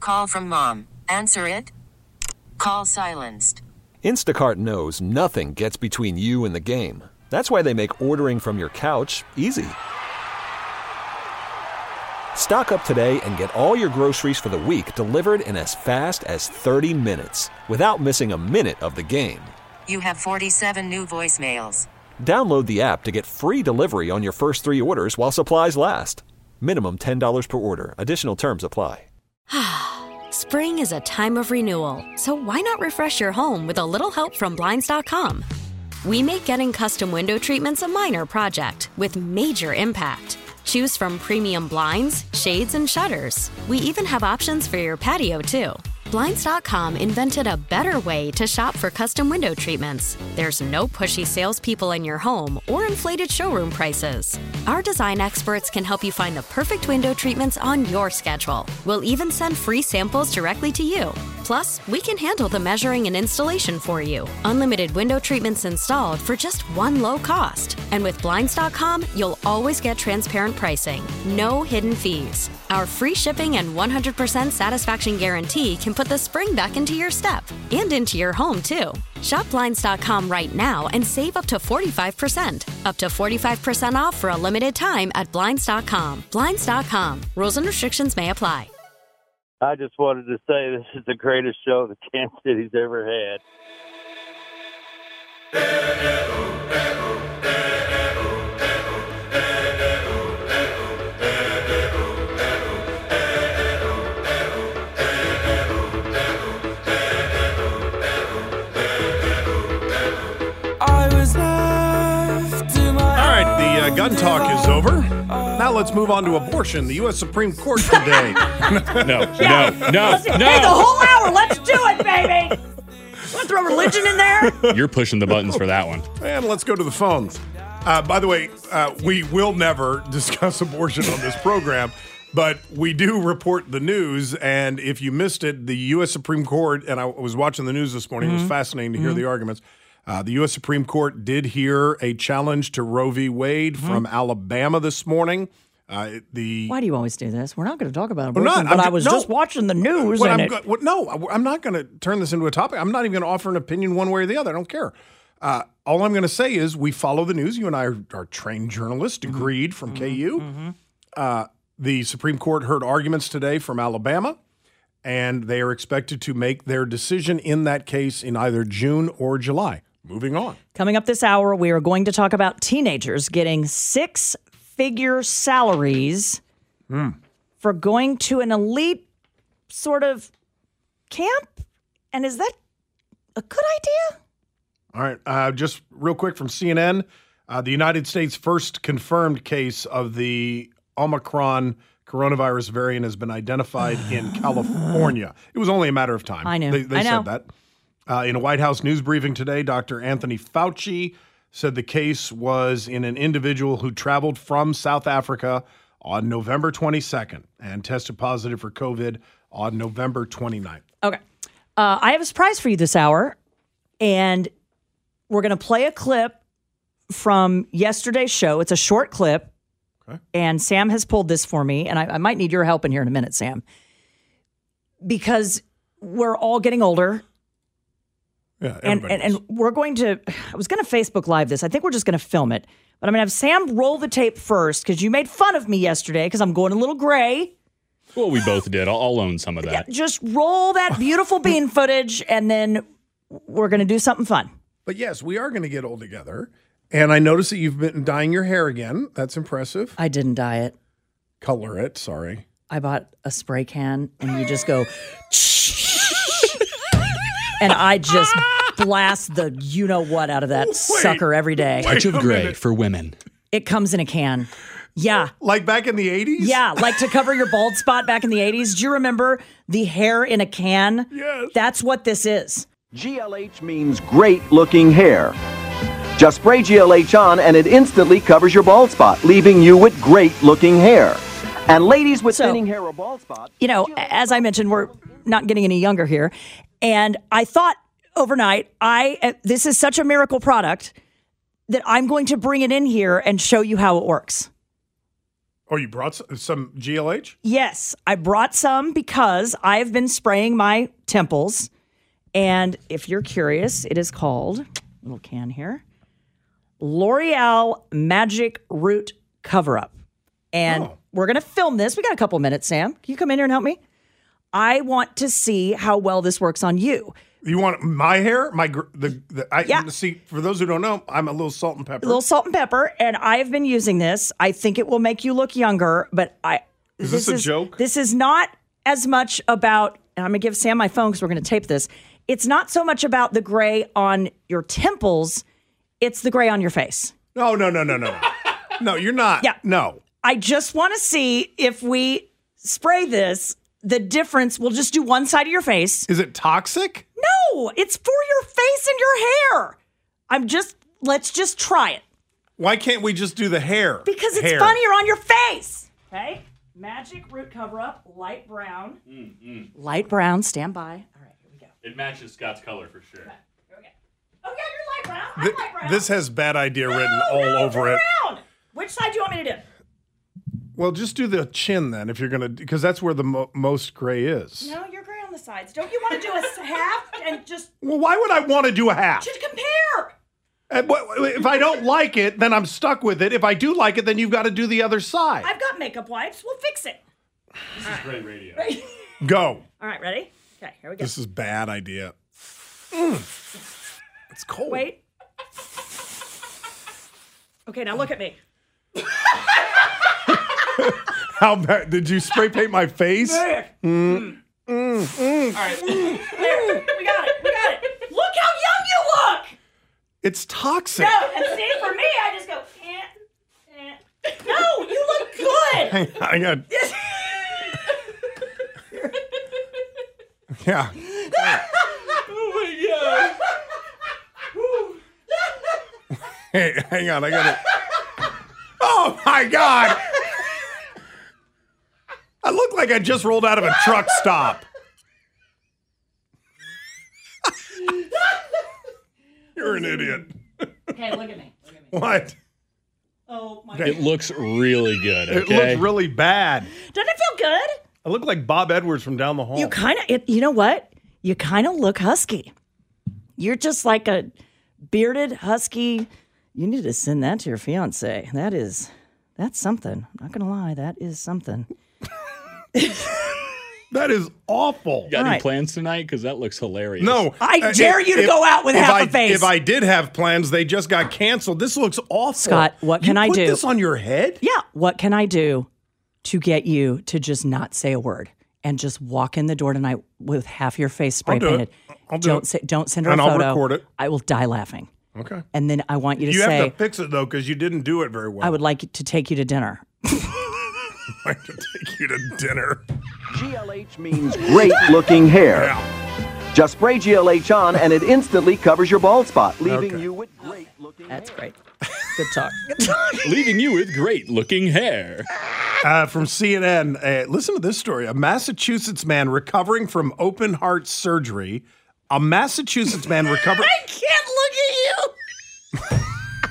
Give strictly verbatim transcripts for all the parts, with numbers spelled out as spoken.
Call from mom. Answer it. Call silenced. Instacart knows nothing gets between you and the game. That's why they make ordering from your couch easy. Stock up today and get all your groceries for the week delivered in as fast as thirty minutes without missing a minute of the game. You have forty-seven new voicemails. Download the app to get free delivery on your first three orders while supplies last. Minimum ten dollars per order. Additional terms apply. Spring is a time of renewal, so why not refresh your home with a little help from Blinds dot com? We make getting custom window treatments a minor project with major impact. Choose from premium blinds, shades, and shutters. We even have options for your patio, too. Blinds dot com invented a better way to shop for custom window treatments. There's no pushy salespeople in your home or inflated showroom prices. Our design experts can help you find the perfect window treatments on your schedule. We'll even send free samples directly to you. Plus, we can handle the measuring and installation for you. Unlimited window treatments installed for just one low cost. And with Blinds dot com, you'll always get transparent pricing. No hidden fees. Our free shipping and one hundred percent satisfaction guarantee can put the spring back into your step and into your home, too. Shop Blinds dot com right now and save up to forty-five percent. Up to forty-five percent off for a limited time at Blinds dot com. Blinds dot com. Rules and restrictions may apply. I just wanted to say this is the greatest show that Kansas City's ever had. Uh, gun talk is over. Now let's move on to abortion. The U S Supreme Court today. no, no, no, Listen, no. Hey, the whole hour. Let's do it, baby. Want to throw religion in there? You're pushing the buttons for that one. And let's go to the phones. Uh, by the way, uh, we will never discuss abortion on this program, but we do report the news. And if you missed it, the U S Supreme Court, and I was watching the news this morning, mm-hmm. it was fascinating to hear mm-hmm. the arguments. Uh, the U S Supreme Court did hear a challenge to Roe v. Wade mm-hmm. from Alabama this morning. Uh, the Why do you always do this? We're not going to talk about abortion, not, but I'm, I was no, just watching the news. What and I'm it, go, what, no, I'm not going to turn this into a topic. I'm not even going to offer an opinion one way or the other. I don't care. Uh, all I'm going to say is we follow the news. You and I are, are trained journalists, agreed from mm-hmm. K U. Mm-hmm. Uh, the Supreme Court heard arguments today from Alabama, and they are expected to make their decision in that case in either June or July. Moving on. Coming up this hour, we are going to talk about teenagers getting six-figure salaries mm. for going to an elite sort of camp. And is that a good idea? All right. Uh, just real quick from C N N, uh, the United States' first confirmed case of the Omicron coronavirus variant has been identified in California. It was only a matter of time. I knew. They, they I know. said that. Uh, in a White House news briefing today, Doctor Anthony Fauci said the case was in an individual who traveled from South Africa on November twenty-second and tested positive for COVID on November twenty-ninth. Okay. Uh, I have a surprise for you this hour, and we're going to play a clip from yesterday's show. It's a short clip, okay. And Sam has pulled this for me, and I, I might need your help in here in a minute, Sam, because we're all getting older. Yeah, and, and and we're going to, I was going to Facebook Live this. I think we're just going to film it. But I'm going to have Sam roll the tape first because you made fun of me yesterday because I'm going a little gray. Well, we both did. I'll, I'll own some of that. Yeah, just roll that beautiful bean footage and then we're going to do something fun. But yes, we are going to get old together. And I noticed that you've been dyeing your hair again. That's impressive. I didn't dye it. Color it, sorry. I bought a spray can and you just go... And I just blast the you-know-what out of that wait, sucker every day. Touch of gray for women. It comes in a can. Yeah. Like back in the eighties? Yeah, like to cover your bald spot back in the eighties. Do you remember the hair in a can? Yes. That's what this is. G L H means great-looking hair. Just spray G L H on and it instantly covers your bald spot, leaving you with great-looking hair. And ladies with so, thinning hair or bald spot... You know, as I mentioned, we're not getting any younger here. And I thought overnight, I uh, this is such a miracle product that I'm going to bring it in here and show you how it works. Oh, you brought s- some G L H? Yes, I brought some because I've been spraying my temples. And if you're curious, it is called, little can here, L'Oreal Magic Root Cover-Up. And Oh. we're going to film this. We got a couple minutes, Sam. Can you come in here and help me? I want to see how well this works on you. You want my hair? My gr- the, the I Yeah. see. For those who don't know, I'm a little salt and pepper. A little salt and pepper, and I've been using this. I think it will make you look younger, but I Is this a joke? This is not as much about, and I'm gonna give Sam my phone because we're gonna tape this. It's not so much about the gray on your temples, it's the gray on your face. No, no, no, no, no, no. No, you're not. Yeah. No. I just want to see if we spray this, the difference. We'll just do one side of your face. Is it toxic? No, it's for your face and your hair. I'm just, let's just try it. Why can't we just do the hair? Because it's hair? funnier on your face. Okay. Magic Root Cover-Up, light brown. Mm-mm. Light brown, stand by. All right, here we go. It matches Scott's color for sure. Here we go. Oh, yeah, you're light brown. I'm Th- light brown. This has bad idea written No, all no, over turn it. around. Which side do you want me to do? Well, just do the chin then, if you're gonna, because that's where the mo- most gray is. No, you're gray on the sides. Don't you want to do a s- half and just Well, why would I want to do a half? to compare? And what, if I don't like it, then I'm stuck with it. If I do like it, then you've got to do the other side. I've got makeup wipes. We'll fix it. This is great radio. Right. Go. All right, ready? Okay, here we go. This is bad idea. Mm. It's cold. Wait. Okay, now look at me. How bad? Did you spray paint my face? There. Mm. Mm. Mm. All right. There. We got it. We got it. Look how young you look. It's toxic. No, and see, for me, I just go, eh, eh. No, you look good. Hang on, I got. Yeah. Oh my god. Hey, hang on, I got it. Oh my god! I look like I just rolled out of a truck stop. You're an idiot. Okay, look at me. Look at me. What? Oh my It looks really good. It Okay. looks really bad. Doesn't it feel good? I look like Bob Edwards from down the hall. You kind of, you know what? You kind of look husky. You're just like a bearded husky. You need to send that to your fiance. That is, that's something. I'm not gonna lie, that is something. That is awful. Got any Right. plans tonight? Because that looks hilarious. No. I uh, dare if- you to if- go out with if half I, a face. If I did have plans, they just got canceled. This looks awful. Scott, what You can I put do? this on your head? Yeah. What can I do to get you to just not say a word and just walk in the door tonight with half your face spray I'll do it. painted? I'll do don't it. say, don't send her And a I'll photo. record it. I will die laughing. Okay. And then I want you to You say, have to fix it though, because you didn't do it very well. I would like to take you to dinner. like to take you to dinner. G L H means great looking hair. Yeah. Just spray G L H on and it instantly covers your bald spot, leaving Okay. you with great looking That's hair. great. Good talk. Good talk. Leaving you with great looking hair. Uh, from C N N, uh, listen to this story. A Massachusetts man recovering from open heart surgery. A Massachusetts man recovered. I can't look at you.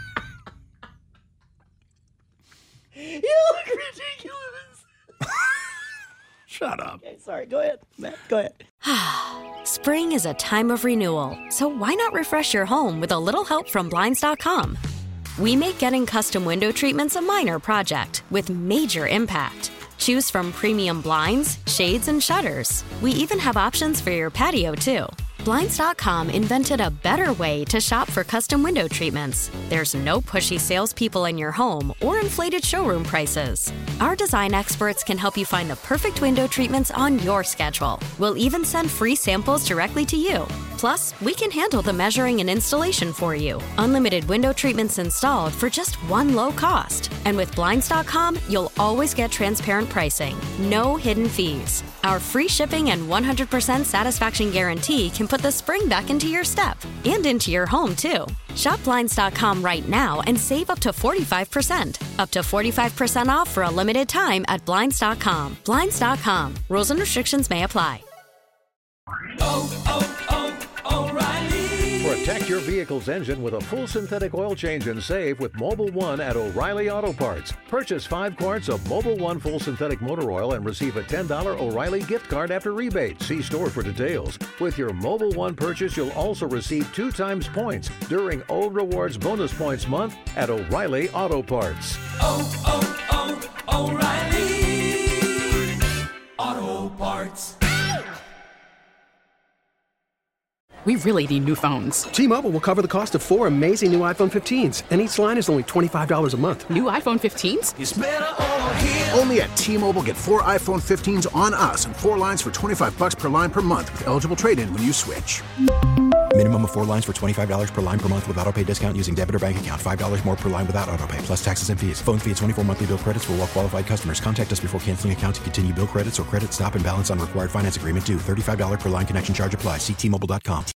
You look ridiculous. Shut up. Okay, sorry. Go ahead. Matt, go ahead. Spring is a time of renewal, so why not refresh your home with a little help from Blinds dot com? We make getting custom window treatments a minor project with major impact. Choose from premium blinds, shades, and shutters. We even have options for your patio, too. Blinds dot com invented a better way to shop for custom window treatments. There's no pushy salespeople in your home or inflated showroom prices. Our design experts can help you find the perfect window treatments on your schedule. We'll even send free samples directly to you. Plus, we can handle the measuring and installation for you. Unlimited window treatments installed for just one low cost. And with Blinds dot com, you'll always get transparent pricing. No hidden fees. Our free shipping and one hundred percent satisfaction guarantee can put the spring back into your step and into your home, too. Shop Blinds dot com right now and save up to forty-five percent. Up to forty-five percent off for a limited time at Blinds dot com. Blinds dot com. Rules and restrictions may apply. For a Protect your vehicle's engine with a full synthetic oil change and save with Mobil one at O'Reilly Auto Parts. Purchase five quarts of Mobil one full synthetic motor oil and receive a ten dollars O'Reilly gift card after rebate. See store for details. With your Mobil one purchase, you'll also receive two times points during O Rewards Bonus Points Month at O'Reilly Auto Parts. Oh, oh, oh, O'Reilly Auto Parts. We really need new phones. T-Mobile will cover the cost of four amazing new iPhone fifteens, and each line is only twenty-five dollars a month. New iPhone fifteens? It's better over here. Only at T-Mobile, get four iPhone fifteens on us and four lines for twenty-five bucks per line per month with eligible trade-in when you switch. Minimum of four lines for twenty-five dollars per line per month with autopay discount using debit or bank account. five dollars more per line without autopay, plus taxes and fees. Phone fee at twenty-four monthly bill credits for well-qualified customers. Contact us before canceling account to continue bill credits or credit stop and balance on required finance agreement due. thirty-five dollars per line connection charge applies. See T Mobile dot com.